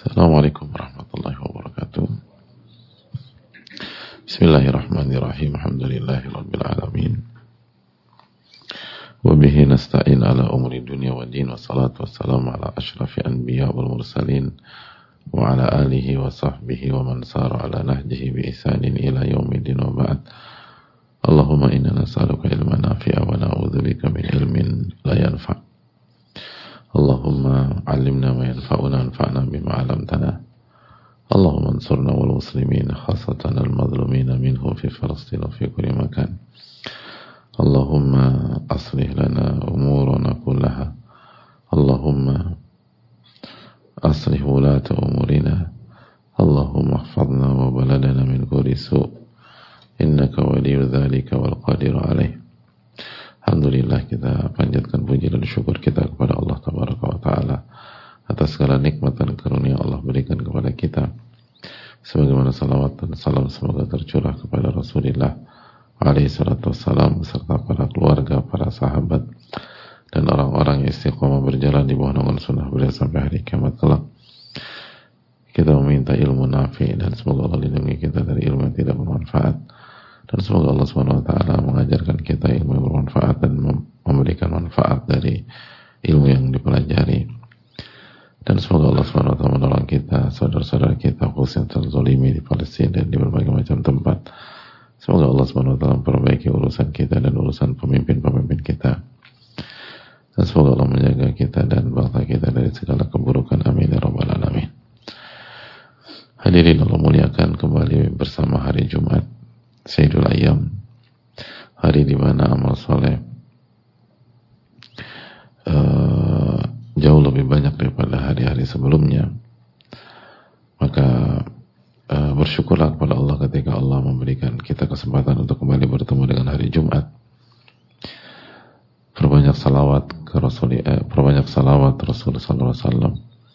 Assalamualaikum warahmatullahi wabarakatuh. Bismillahirrahmanirrahim. Alhamdulillahirabbil alamin. Wa bihi nasta'in ala umuri dunya wa din, wassalatu wassalamu ala asyrafil anbiya wal mursalin wa ala alihi wa sahbihi wa man sara ala nahjihi bi ihsanin ila yaumiddin wa ba'd. Allahumma inna nas'aluka ilman nafi'a wa na'udzubika min ilmin la yanfa'. Allahumma 'allimna ma yanfa'una wanfa'na bima 'allamtana. Allahumma ansurna wal muslimin khassatan al madlumin minhum fi Filastin wa fi kulli makan. Allahumma aslih lana umurana kullaha. Allahumma aslih wulata umurina. Allahumma ihfazna wa baladana min kulli su'. Innaka waliyyu dzalika wal qadiru 'alaih. Alhamdulillah, kita panjatkan puji dan syukur kita kepada Allah Tabaraka wa Ta'ala atas segala nikmat dan karunia Allah berikan kepada kita. Sebagaimana salawat dan salam semoga tercurah kepada Rasulullah alaihi salatu wassalam beserta para keluarga, para sahabat dan orang-orang yang istiqomah berjalan di bawah naungan sunnah beliau sampai hari kiamat kelak. Kita meminta ilmu nafi dan semoga Allah lindungi kita dari ilmu yang tidak bermanfaat. Dan semoga Allah SWT mengajarkan kita ilmu yang bermanfaat dan memberikan manfaat dari ilmu yang dipelajari. Dan semoga Allah SWT menolong kita, saudara-saudara kita khususnya terzolimi di Palestina dan di berbagai macam tempat. Semoga Allah SWT memperbaiki urusan kita dan urusan pemimpin-pemimpin kita. Dan semoga Allah menjaga kita dan bangsa kita dari segala keburukan. Amin ya rabbal alamin. Hadirin Allah muliakan, kembali bersama hari Jumat, Sayyidul Ayyam, hari di mana amal soleh jauh lebih banyak daripada hari-hari sebelumnya. Maka bersyukurlah kepada Allah ketika Allah memberikan kita kesempatan untuk kembali bertemu dengan hari Jumat. Perbanyak salawat ke perbanyak salawat Rasulullah sallallahu alaihi wasallam.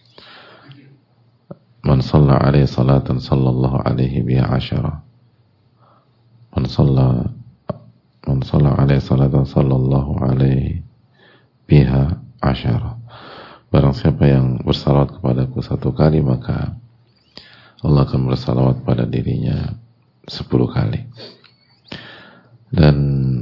Man shalla alaihi salatan sallallahu alaihi biha asyara. Man shalla alaihi salatan sallallahu alaihi biha asyara. Barang siapa yang bersalawat kepadaku satu kali, maka Allah akan bersalawat pada dirinya 10 kali. Dan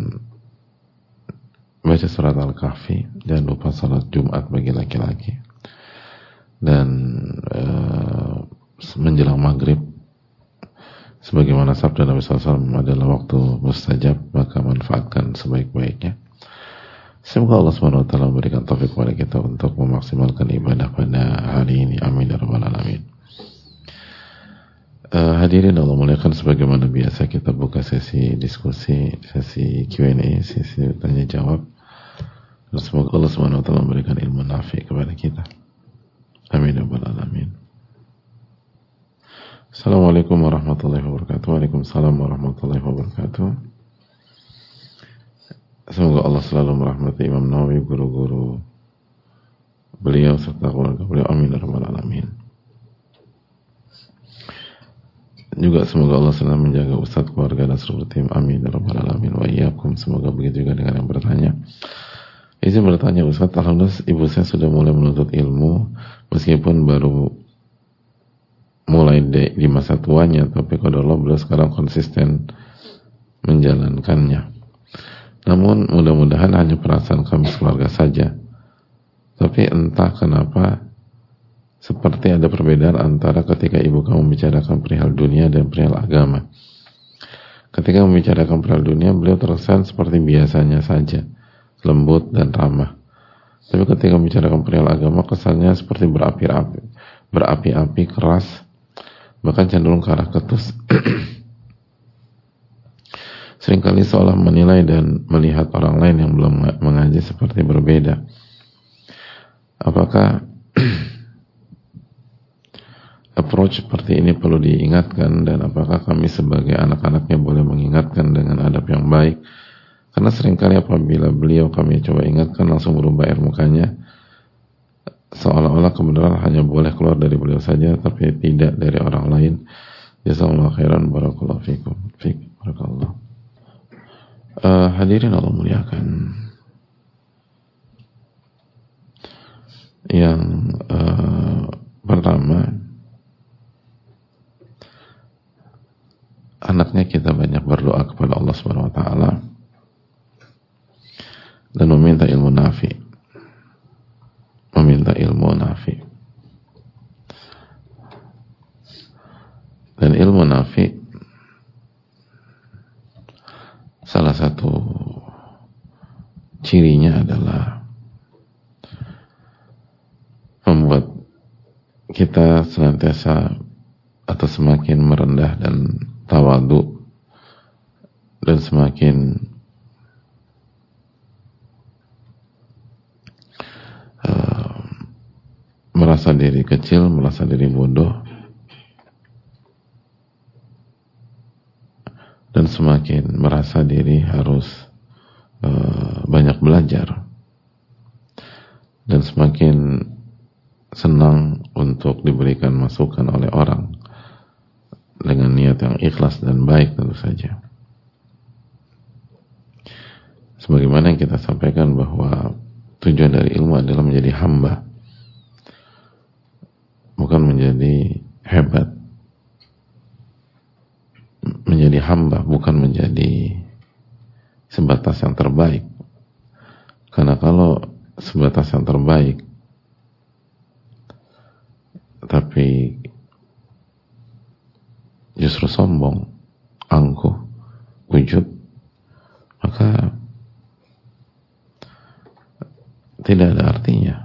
baca surat Al-Kahfi, jangan lupa salat Jumat bagi laki-laki. Dan menjelang maghrib, sebagaimana sabda Nabi SAW adalah waktu mustajab, maka manfaatkan sebaik-baiknya. Semoga Allah SWT memberikan taufik kepada kita untuk memaksimalkan ibadah pada hari ini. Amin ya rabbal alamin. Hadirin Allah muliakan, sebagaimana biasa kita buka sesi diskusi, sesi Q&A, sesi tanya jawab. Dan semoga Allah SWT memberikan ilmu nafi kepada kita. Amin ya rabbal alamin. Assalamualaikum warahmatullahi wabarakatuh. Waalaikumsalam warahmatullahi wabarakatuh. Semoga Allah selalu merahmati Imam Nawawi, guru-guru beliau serta keluarga beliau. Amin ya rabbal alamin. Juga semoga Allah selalu menjaga Ustaz, keluarga dan seluruh tim. Amin ya rabbal alamin. Wa iyyakum. Semoga begitu juga dengan yang bertanya. Izin bertanya Ustaz, alhamdulillah ibu saya sudah mulai menuntut ilmu meskipun baru mulai di masa tuanya, tapi kalau Allah beliau sekarang konsisten menjalankannya. Namun mudah-mudahan hanya perasaan kami keluarga saja. Tapi entah kenapa seperti ada perbedaan antara ketika ibu kamu membicarakan perihal dunia dan perihal agama. Ketika membicarakan perihal dunia, beliau terkesan seperti biasanya saja, lembut dan ramah. Tapi ketika membicarakan perihal agama, kesannya seperti berapi-api, keras, bahkan cenderung ke arah ketus. Seringkali seolah menilai dan melihat orang lain yang belum mengaji seperti berbeda. Apakah approach seperti ini perlu diingatkan, dan apakah kami sebagai anak-anaknya boleh mengingatkan dengan adab yang baik? Karena seringkali apabila beliau kami coba ingatkan, langsung berubah air mukanya, seolah-olah kebenaran hanya boleh keluar dari beliau saja, tapi tidak dari orang lain. Jazakallahu khairan, barakallahu fikum. Barakallahu. Hadirin Allah muliakan. Yang pertama, hendaknya kita banyak berdoa kepada Allah Subhanahu wa taala dan meminta ilmu nafi. Meminta ilmu nafi. Dan ilmu nafi salah satu cirinya adalah membuat kita senantiasa atau semakin merendah dan tawadu dan semakin merasa diri kecil, merasa diri bodoh, dan semakin merasa diri harus banyak belajar, dan semakin senang untuk diberikan masukan oleh orang dengan niat yang ikhlas dan baik tentu saja. Sebagaimana yang kita sampaikan bahwa tujuan dari ilmu adalah menjadi hamba, bukan menjadi hebat. Menjadi hamba, bukan menjadi sebatas yang terbaik. Karena kalau sebatas yang terbaik tapi justru sombong, angkuh, ujub, maka tidak ada artinya.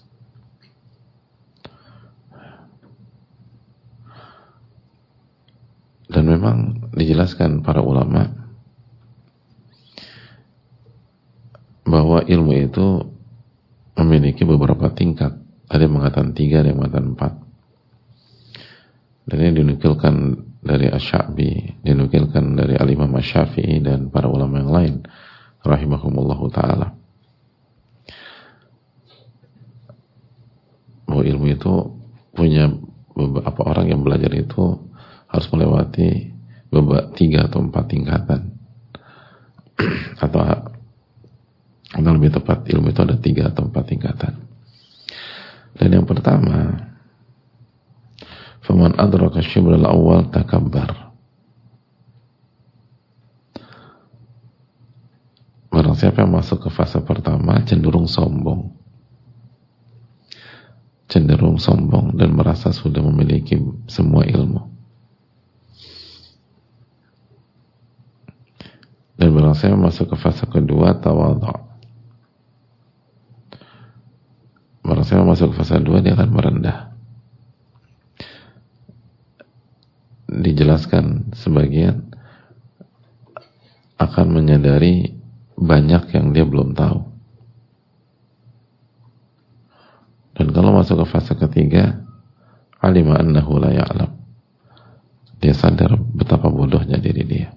Dan memang dijelaskan para ulama bahwa ilmu itu memiliki beberapa tingkat. Ada yang mengatakan 3, ada yang mengatakan 4. Dan ini dinukilkan dari Asy-Sya'bi, dinukilkan dari Al-Imam Asy-Syafi'i dan para ulama yang lain rahimahumullahu ta'ala, bahwa ilmu itu punya beberapa orang yang belajar itu harus melewati 3 atau 4 tingkatan. atau lebih tepat, ilmu itu ada 3 atau 4 tingkatan. Dan yang pertama, faman adraka syibral awal takabbar. Barang siapa yang masuk ke fase pertama cenderung sombong. Cenderung sombong dan merasa sudah memiliki semua ilmu. Dan barang siapa masuk ke fase kedua tawadhu. Barang siapa masuk ke fase 2 dia akan merendah. Dijelaskan sebagian akan menyadari banyak yang dia belum tahu. Dan kalau masuk ke fase ketiga, alima annahu la ya'lam. Dia sadar betapa bodohnya diri dia.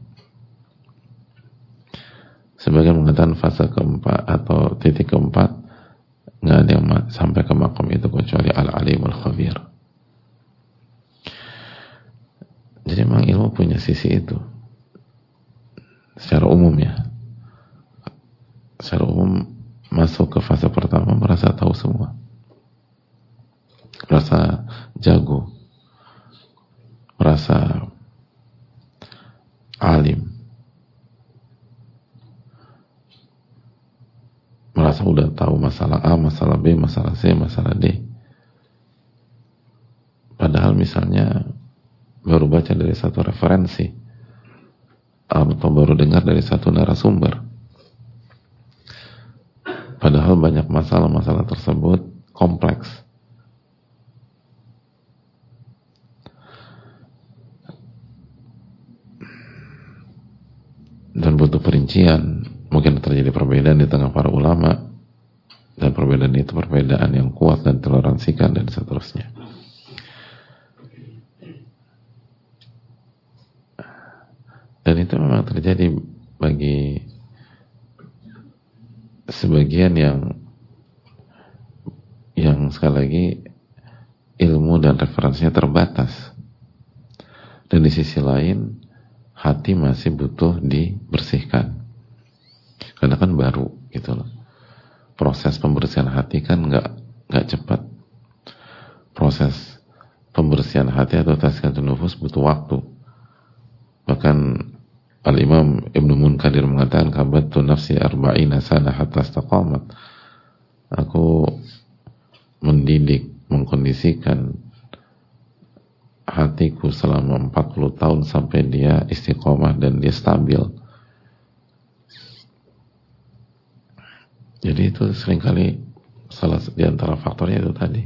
Sebagian mengatakan fase keempat atau titik keempat, nggak ada yang sampai ke makom itu kecuali al-alimul khabir. Jadi memang ilmu punya sisi itu. Secara umum ya. Secara umum masuk ke fase pertama merasa tahu semua. Merasa jago. Merasa alim. Merasa udah tahu masalah A, masalah B, masalah C, masalah D. Padahal misalnya baru baca dari satu referensi atau baru dengar dari satu narasumber. Padahal banyak masalah-masalah tersebut kompleks. Dan butuh perincian. Mungkin terjadi perbedaan di tengah para ulama, dan perbedaan itu perbedaan yang kuat dan toleransikan dan seterusnya. Dan itu memang terjadi bagi sebagian yang sekali lagi ilmu dan referensinya terbatas. Dan di sisi lain hati masih butuh dibersihkan. Karena kan baru gitu loh. Proses pembersihan hati kan nggak cepat. Proses pembersihan hati atau tazkiyatun nufus butuh waktu. Bahkan Al-Imam Ibnu Munkadir mengatakan, kabattu nafsi arba'ina sana hatta istaqamat. Aku mendidik, mengkondisikan hatiku selama 40 tahun sampai dia istiqomah dan dia stabil. Jadi itu seringkali salah di antara faktornya itu tadi,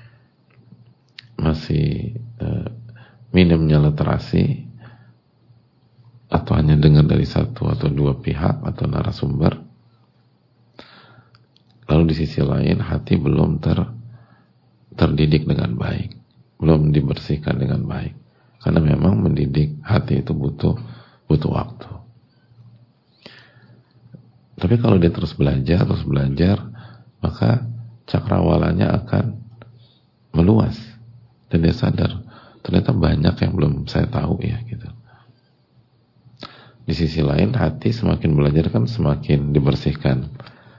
masih minimnya literasi, atau hanya dengar dari satu atau dua pihak atau narasumber. Lalu di sisi lain hati belum terdidik dengan baik, belum dibersihkan dengan baik. Karena memang mendidik hati itu butuh waktu. Tapi kalau dia terus belajar, maka cakrawalanya akan meluas dan dia sadar ternyata banyak yang belum saya tahu ya gitu. Di sisi lain hati semakin belajar kan semakin dibersihkan.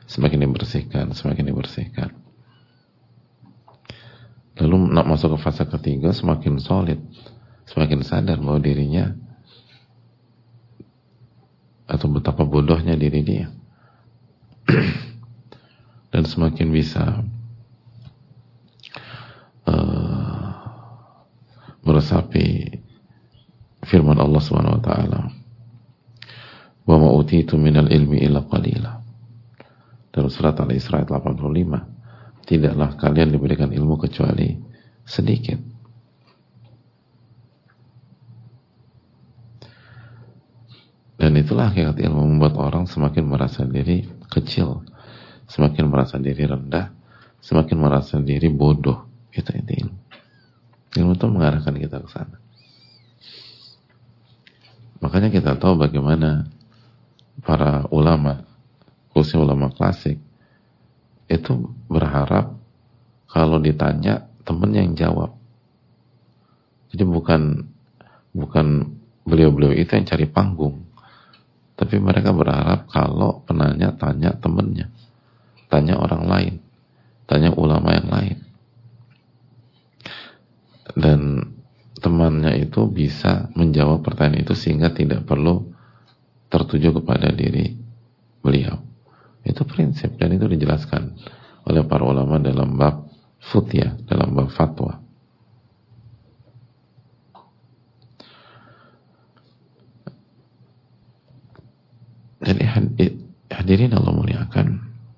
Lalu nak masuk ke fase ketiga semakin solid, semakin sadar bahwa dirinya atau betapa bodohnya diri dia. Dan semakin bisa meresapi firman Allah Subhanahu wa taala, "Wa ma utitu minal ilmi illa qalila." Dalam surat Al-Isra ayat 85, tidaklah kalian diberikan ilmu kecuali sedikit. Dan itulah hakikat ilmu, membuat orang semakin merasa diri kecil, semakin merasa diri rendah, semakin merasa diri bodoh. Itu ilmu. Ilmu itu mengarahkan kita ke sana. Makanya kita tahu bagaimana para ulama, khususnya ulama klasik, itu berharap kalau ditanya temennya yang jawab. Jadi bukan beliau-beliau itu yang cari panggung, tapi mereka berharap kalau penanya tanya temennya, tanya orang lain, tanya ulama yang lain, dan temannya itu bisa menjawab pertanyaan itu sehingga tidak perlu tertuju kepada diri beliau. Itu prinsip, dan itu dijelaskan oleh para ulama dalam bab futyah, dalam bab fatwa. Jadi hadirin Allah muliakan.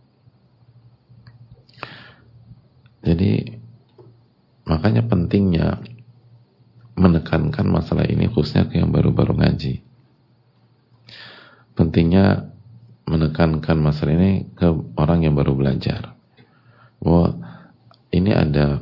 Jadi makanya pentingnya menekankan masalah ini khususnya ke yang baru-baru ngaji. Pentingnya menekankan masalah ini ke orang yang baru belajar, bahwa ini ada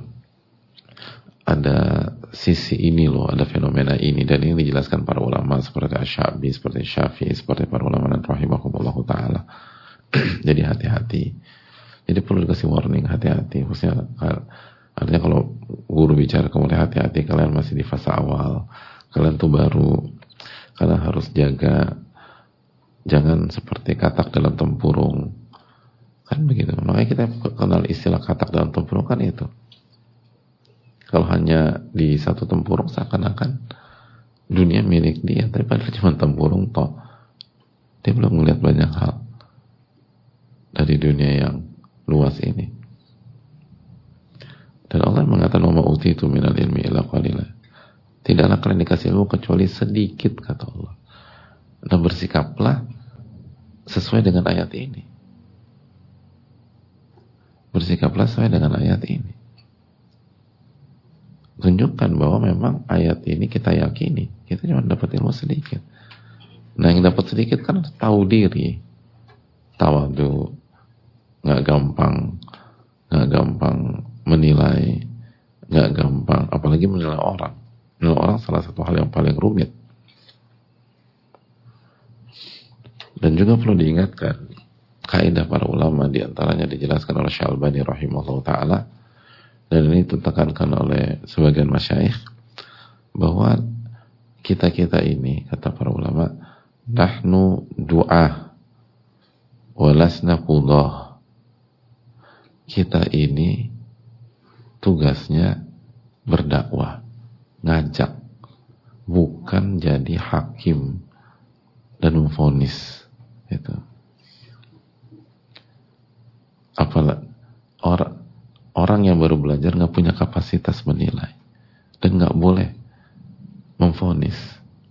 sisi ini loh, ada fenomena ini, dan ini dijelaskan para ulama seperti Asy-Sya'bi, seperti Syafi'i, seperti para ulama dan rahimahumullahu ta'ala. Jadi hati-hati. Jadi perlu dikasih warning, hati-hati. Khususnya artinya kalau guru bicara kemudian hati-hati, kalian masih di fase awal, kalian tuh baru, kalian harus jaga. Jangan seperti katak dalam tempurung. Kan begitu. Makanya kita kenal istilah katak dalam tempurung kan itu. Kalau hanya di satu tempurung seakan-akan dunia milik dia, tapi padahal cuma tempurung toh. Dia belum melihat banyak hal dari dunia yang luas ini. Dan Allah mengatakan, "Wa ma utitu minal ilmi illa qalila." Tidaklah kalian dikasih ilmu kecuali sedikit, kata Allah. Dan bersikaplah sesuai dengan ayat ini. Bersikaplah sesuai dengan ayat ini. Tunjukkan bahwa memang ayat ini kita yakini. Kita cuma dapat ilmu sedikit. Nah, yang dapat sedikit kan tahu diri. Tawadu. Nggak gampang menilai. Nggak gampang. Apalagi menilai orang. Menilai orang salah satu hal yang paling rumit. Dan juga perlu diingatkan, kaidah para ulama diantaranya dijelaskan oleh Syalbani rahimahullah ta'ala, dan ini ditekankan oleh sebagian masyayikh, bahwa kita-kita ini, kata para ulama, nahnu du'ah walasna qudah. Kita ini tugasnya berdakwah, ngajak, bukan jadi hakim dan memvonis. Itu. Apalah orang yang baru belajar nggak punya kapasitas menilai dan nggak boleh memvonis.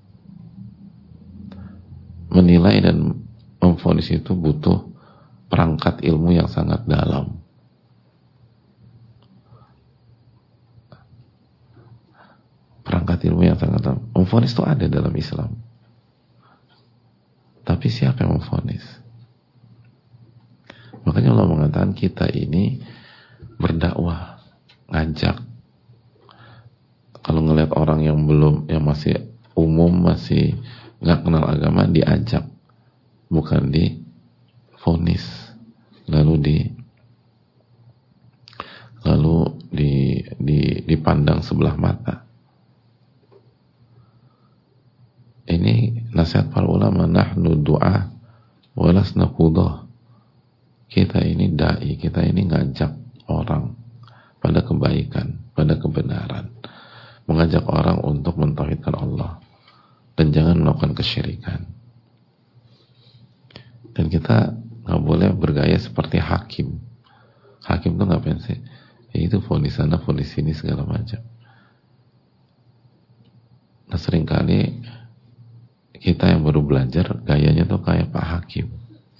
Menilai dan memvonis itu butuh perangkat ilmu yang sangat dalam. Perangkat ilmu yang sangat dalam. Memvonis itu ada dalam Islam. Tapi siapa yang memvonis? Makanya Allah mengatakan kita ini berdakwah, ngajak. Kalau ngelihat orang yang masih umum, masih nggak kenal agama, diajak, bukan divonis, lalu dipandang sebelah mata. Ini nasihat para ulama, nahnu du'a walasna qudah. Kita ini dai, kita ini ngajak orang pada kebaikan, pada kebenaran, mengajak orang untuk mentauhidkan Allah dan jangan melakukan kesyirikan. Dan kita nggak boleh bergaya seperti hakim. Hakim tuh ngapain sih? Ya itu vonis sana, vonis sini segala macam. Nah seringkali kita yang baru belajar gayanya tuh kayak Pak Hakim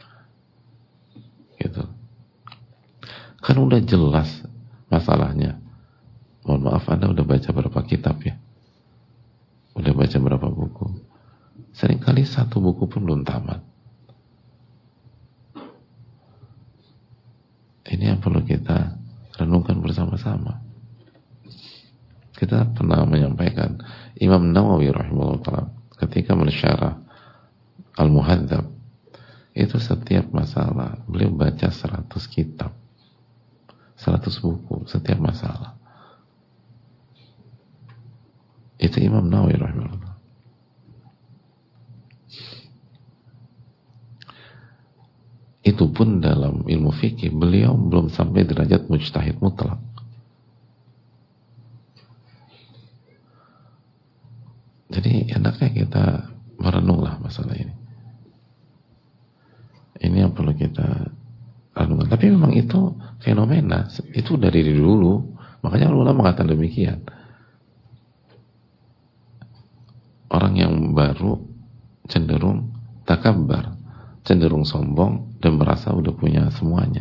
gitu. Kan udah jelas masalahnya. Mohon maaf, Anda udah baca berapa kitab ya? Udah baca berapa buku? Seringkali satu buku pun belum tamat. Ini yang perlu kita renungkan bersama-sama. Kita pernah menyampaikan Imam Nawawi rahimahullah ta'ala ketika mensyarah Al-Muhadzab, itu setiap masalah beliau baca 100 kitab, 100 buku setiap masalah. Itu Imam Nawawi rahimahullah. Itu pun dalam ilmu fikih beliau belum sampai derajat mujtahid mutlak. Jadi hendaknya kita merenunglah masalah ini. Ini yang perlu kita renungkan. Tapi memang itu fenomena, itu dari dulu. Makanya ulama mengatakan demikian. Orang yang baru cenderung takabbar, cenderung sombong dan merasa udah punya semuanya.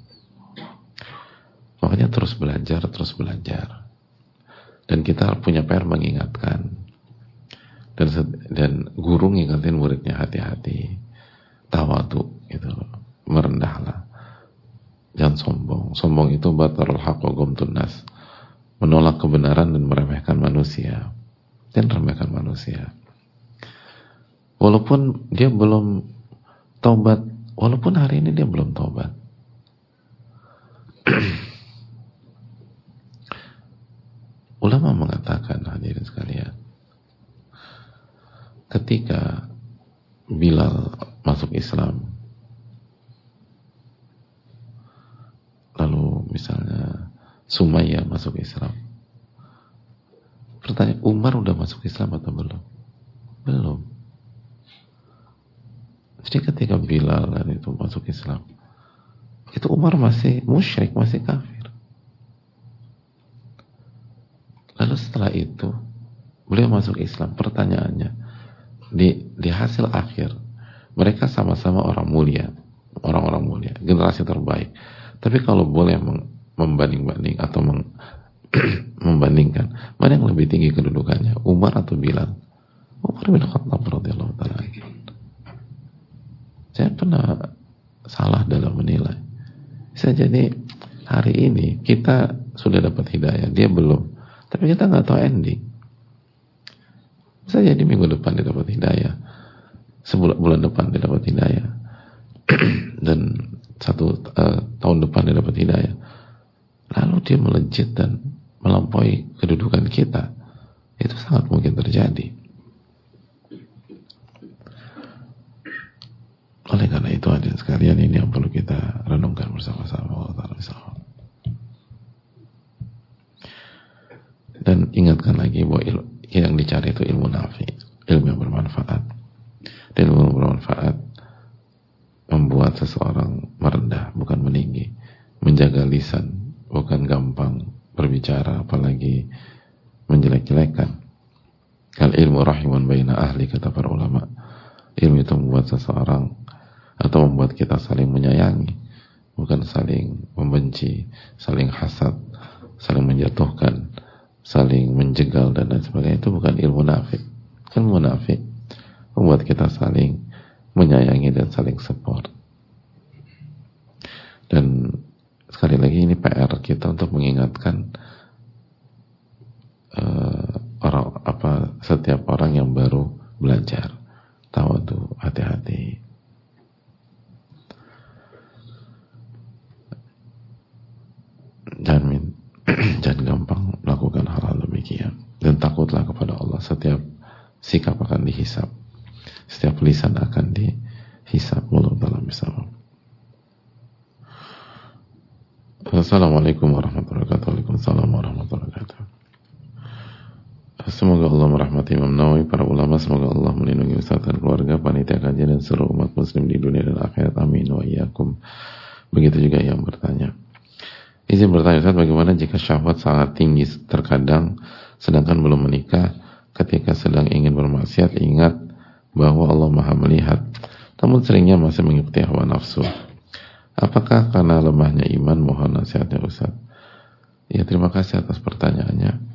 Makanya terus belajar. Dan kita punya PR mengingatkan. Dan guru ngingetin muridnya, hati-hati, tawadu gitu, merendahlah, jangan sombong itu batarul haq wa ghamtun nas, menolak kebenaran dan meremehkan manusia, walaupun dia belum taubat, walaupun hari ini dia belum taubat. Ulama mengatakan, hadirin sekalian, ketika Bilal masuk Islam, lalu misalnya Sumayyah masuk Islam, pertanyaan, Umar udah masuk Islam atau belum? Belum. Jadi ketika Bilal itu masuk Islam, itu Umar masih musyrik, masih kafir. Lalu setelah itu beliau masuk Islam. Pertanyaannya, di hasil akhir mereka sama-sama orang-orang mulia, generasi terbaik. Tapi kalau boleh membanding atau membandingkan, mana yang lebih tinggi kedudukannya, Umar atau Bilal? Umar bin Khattab radhiyallahu ta'ala. Saya pernah salah dalam menilai. Bisa jadi hari ini kita sudah dapat hidayah, dia belum, tapi kita nggak tahu ending. Bisa jadi minggu depan dia dapat hidayah, bulan depan dia dapat hidayah, dan tahun depan dia dapat hidayah. Lalu dia melejit dan melampaui kedudukan kita. Itu sangat mungkin terjadi. Oleh karena itu, hadirin sekalian, ini yang perlu kita renungkan bersama-sama. Dan ingatkan lagi bahwa yang dicari itu ilmu nafi, ilmu yang bermanfaat. Dan ilmu yang bermanfaat membuat seseorang merendah, bukan meninggi. Menjaga lisan, bukan gampang berbicara, apalagi menjelek-jelekan. Kal ilmu rahimun baina ahli, kata para ulama. Ilmu itu membuat seseorang atau membuat kita saling menyayangi, bukan saling membenci, saling hasad, saling menjatuhkan, saling menjegal dan lain sebagainya. Itu bukan ilmu nafik. Ilmu nafik membuat kita saling menyayangi dan saling support. Dan sekali lagi ini PR kita untuk mengingatkan setiap orang yang baru belajar. Tawadu, hati-hati. Jangan gampang melakukan hal-hal demikian. Dan takutlah kepada Allah. Setiap sikap akan dihisab. Setiap lisan akan dihisab. Wallahu a'lam bishawab. Assalamualaikum warahmatullahi wabarakatuh. Waalaikumsalam warahmatullahi wabarakatuh. Semoga Allah merahmati Imam Nawawi, para ulama. Semoga Allah melindungi Ustaz dan keluarga, panitia kajian dan seluruh umat muslim di dunia dan akhirat. Amin wa iyyakum. Begitu juga yang bertanya. Izin bertanya, Ustaz, bagaimana jika syahwat sangat tinggi terkadang sedangkan belum menikah, ketika sedang ingin bermaksiat ingat bahwa Allah Maha melihat, namun seringnya masih mengikuti hawa nafsu. Apakah karena lemahnya iman? Mohon nasihatnya, Ustaz. Ya, terima kasih atas pertanyaannya.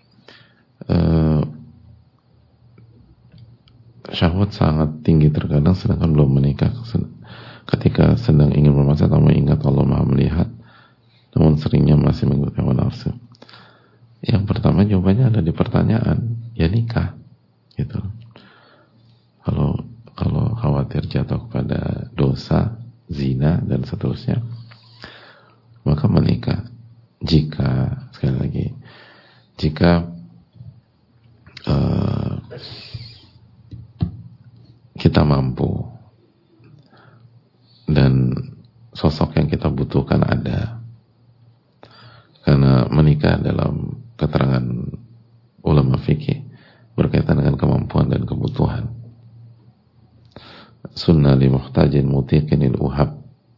Syahwat sangat tinggi terkadang sedangkan belum menikah, ketika sedang ingin bermaksiat namun ingat Allah Maha melihat, namun seringnya masih mengikuti hawa nafsu. Yang pertama jawabannya ada di pertanyaan, ya nikah gitu. Kalau khawatir jatuh kepada dosa, zina dan seterusnya, maka menikah. Jika, sekali lagi, jika kita mampu dan sosok yang kita butuhkan ada. Karena menikah dalam keterangan ulama fikih berkaitan dengan kemampuan dan kebutuhan. Sunnah li muhtajin mutiqinil uhab.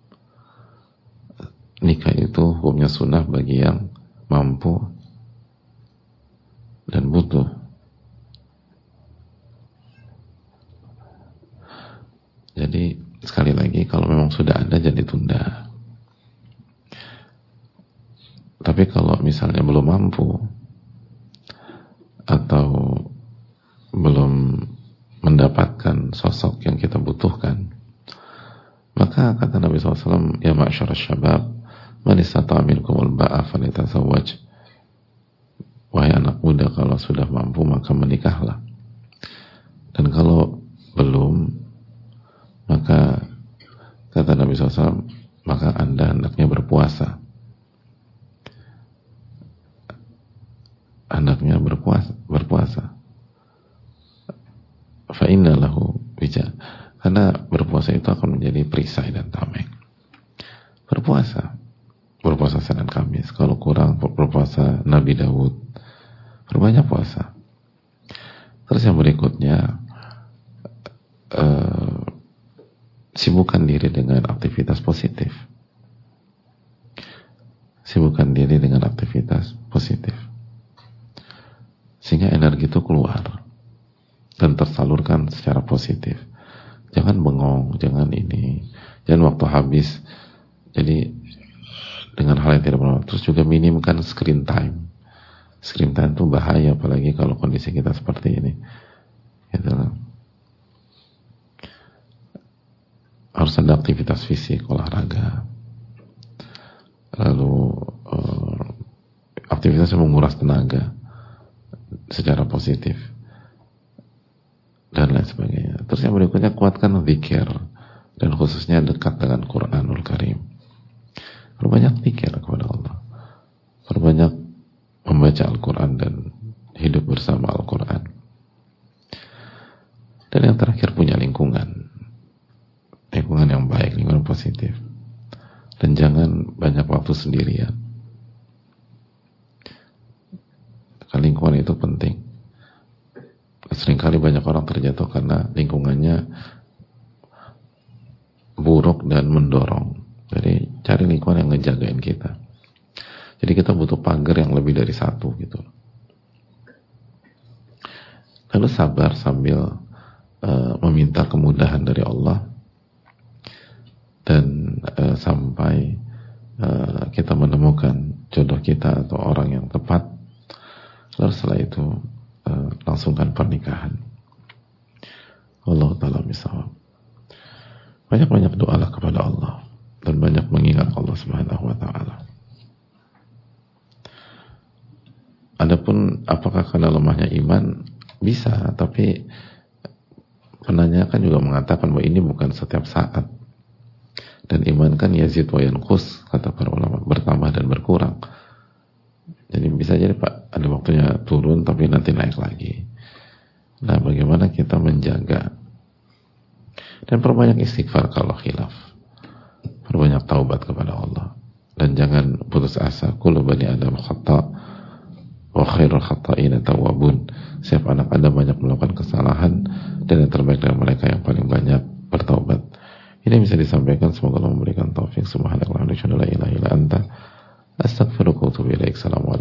Nikah itu hukumnya sunnah bagi yang mampu dan butuh. Jadi sekali lagi, kalau memang sudah ada jadi tunda. Tapi kalau misalnya belum mampu atau belum mendapatkan sosok yang kita butuhkan, maka kata Nabi SAW, ya ma'asyar syabab, man istata'a minkumul ba'a falyatazawwaj. Wahai anak muda, kalau sudah mampu maka menikahlah. Dan kalau belum, maka kata Nabi SAW, maka Anda hendaknya berpuasa. Hendaknya berpuasa. Fa inna lahu wija. Karena berpuasa itu akan menjadi perisai dan tameng. Berpuasa Senin Kamis. Kalau kurang, berpuasa Nabi Daud. Perbanyak puasa. Terus yang berikutnya, sibukkan diri dengan aktivitas positif. Sibukkan diri dengan aktivitas positif. Sehingga energi itu keluar dan tersalurkan secara positif. Jangan bengong, jangan waktu habis. Jadi dengan hal yang tidak bermanfaat. Terus juga minimkan screen time. Screen time itu bahaya, apalagi kalau kondisi kita seperti ini. Gitu. Harus ada aktivitas fisik, olahraga. Lalu aktivitas yang menguras tenaga secara positif dan lain sebagainya. Terus yang berikutnya, kuatkan zikir, dan khususnya dekat dengan Quranul Karim. Perbanyak zikir kepada Allah, perbanyak membaca Al-Quran dan hidup bersama Al-Quran. Dan yang terakhir, punya lingkungan yang baik, lingkungan positif, dan jangan banyak waktu sendirian. Lingkungan itu penting. Seringkali banyak orang terjatuh karena lingkungannya buruk dan mendorong. Jadi cari lingkungan yang ngejagain kita. Jadi kita butuh pagar yang lebih dari satu gitu. Lalu sabar sambil meminta kemudahan dari Allah, dan sampai kita menemukan jodoh kita atau orang yang tepat. Lalu setelah itu langsungkan pernikahan. Allah Ta'ala misal. Banyak-banyak doalah kepada Allah dan banyak mengingat Allah Subhanahu wa Ta'ala. Adapun apakah karena lemahnya iman, bisa, tapi penanya kan juga mengatakan bahwa ini bukan setiap saat. Dan iman kan yazid wa yanqus, kata para ulama, bertambah dan berkurang. Jadi bisa jadi Pak, ada waktunya turun tapi nanti naik lagi. Nah, bagaimana kita menjaga dan perbanyak istighfar kalau khilaf, perbanyak taubat kepada Allah, dan jangan putus asa. Kullu bani Adam khata' wa khairul khata'ina tawwabun. Setiap anak Adam banyak melakukan kesalahan, dan yang terbaik dari mereka yang paling banyak bertaubat. Ini bisa disampaikan, semoga Allah memberikan taufik. Subhanallah wa bihamdihi, la ilaha illa anta, astaghfiruka wa atubu ilaik. Assalamualaikum.